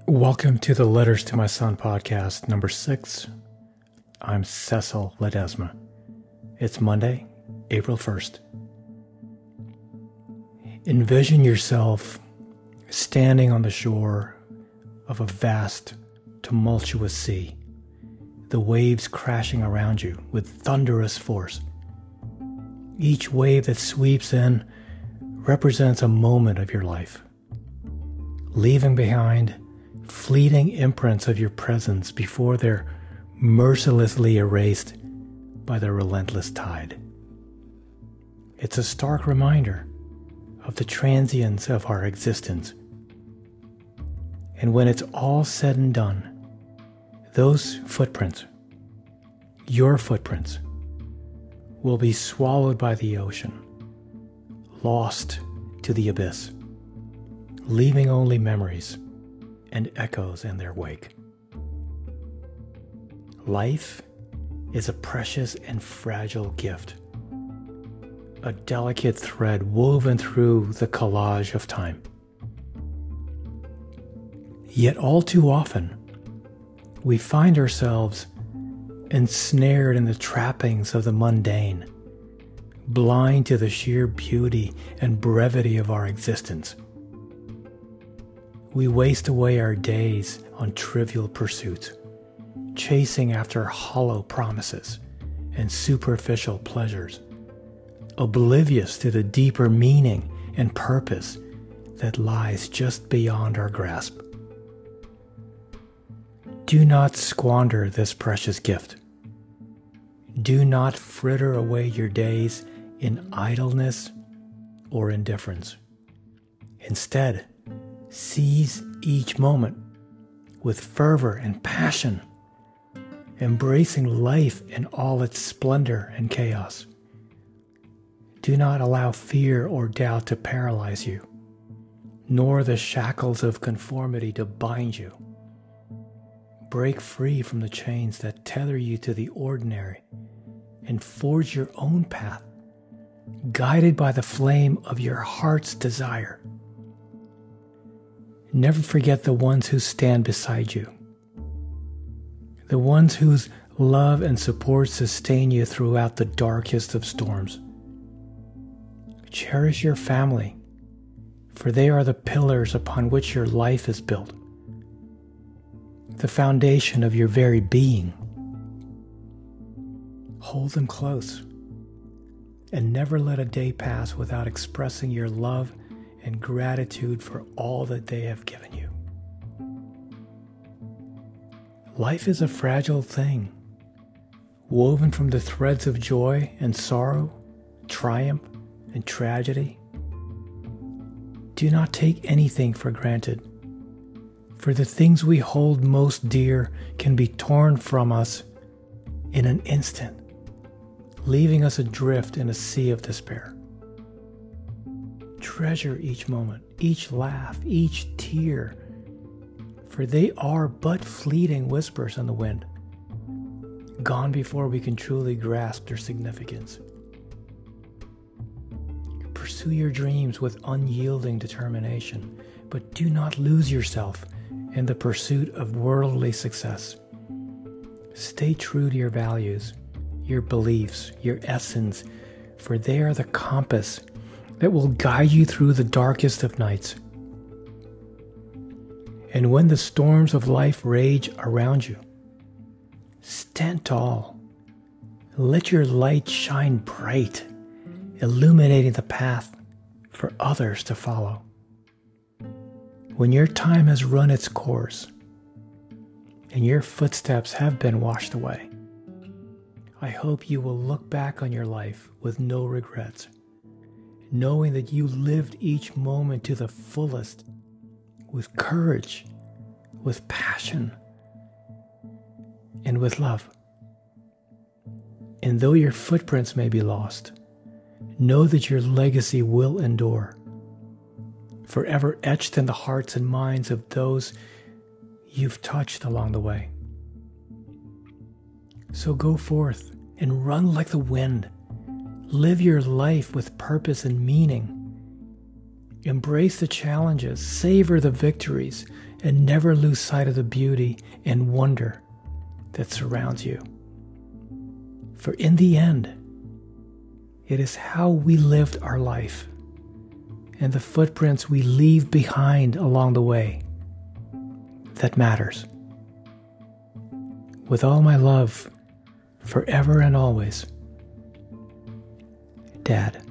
Welcome to the Letters to My Son podcast, number 6. I'm Cecil Ledesma. It's Monday, April 1st. Envision yourself standing on the shore of a vast, tumultuous sea, the waves crashing around you with thunderous force. Each wave that sweeps in represents a moment of your life, leaving behind fleeting imprints of your presence before they're mercilessly erased by the relentless tide. It's a stark reminder of the transience of our existence. And when it's all said and done, those footprints, your footprints, will be swallowed by the ocean, lost to the abyss, leaving only memories and echoes in their wake. Life is a precious and fragile gift, a delicate thread woven through the collage of time. Yet all too often, we find ourselves ensnared in the trappings of the mundane, blind to the sheer beauty and brevity of our existence. We waste away our days on trivial pursuits, chasing after hollow promises and superficial pleasures, oblivious to the deeper meaning and purpose that lies just beyond our grasp. Do not squander this precious gift. Do not fritter away your days in idleness or indifference. Instead, seize each moment with fervor and passion, embracing life in all its splendor and chaos. Do not allow fear or doubt to paralyze you, nor the shackles of conformity to bind you. Break free from the chains that tether you to the ordinary and forge your own path, guided by the flame of your heart's desire. Never forget the ones who stand beside you, the ones whose love and support sustain you throughout the darkest of storms. Cherish your family, for they are the pillars upon which your life is built, the foundation of your very being. Hold them close, and never let a day pass without expressing your love and gratitude for all that they have given you. Life is a fragile thing, woven from the threads of joy and sorrow, triumph and tragedy. Do not take anything for granted, for the things we hold most dear can be torn from us in an instant, leaving us adrift in a sea of despair. Treasure each moment, each laugh, each tear, for they are but fleeting whispers in the wind, gone before we can truly grasp their significance. Pursue your dreams with unyielding determination, but do not lose yourself in the pursuit of worldly success. Stay true to your values, your beliefs, your essence, for they are the compass that will guide you through the darkest of nights. And when the storms of life rage around you, stand tall. Let your light shine bright, illuminating the path for others to follow. When your time has run its course and your footsteps have been washed away, I hope you will look back on your life with no regrets, knowing that you lived each moment to the fullest, with courage, with passion, and with love. And though your footprints may be lost, know that your legacy will endure, forever etched in the hearts and minds of those you've touched along the way. So go forth and run like the wind. Live your life with purpose and meaning. Embrace the challenges, savor the victories, and never lose sight of the beauty and wonder that surrounds you. For in the end, it is how we lived our life and the footprints we leave behind along the way that matters. With all my love, forever and always, Dad.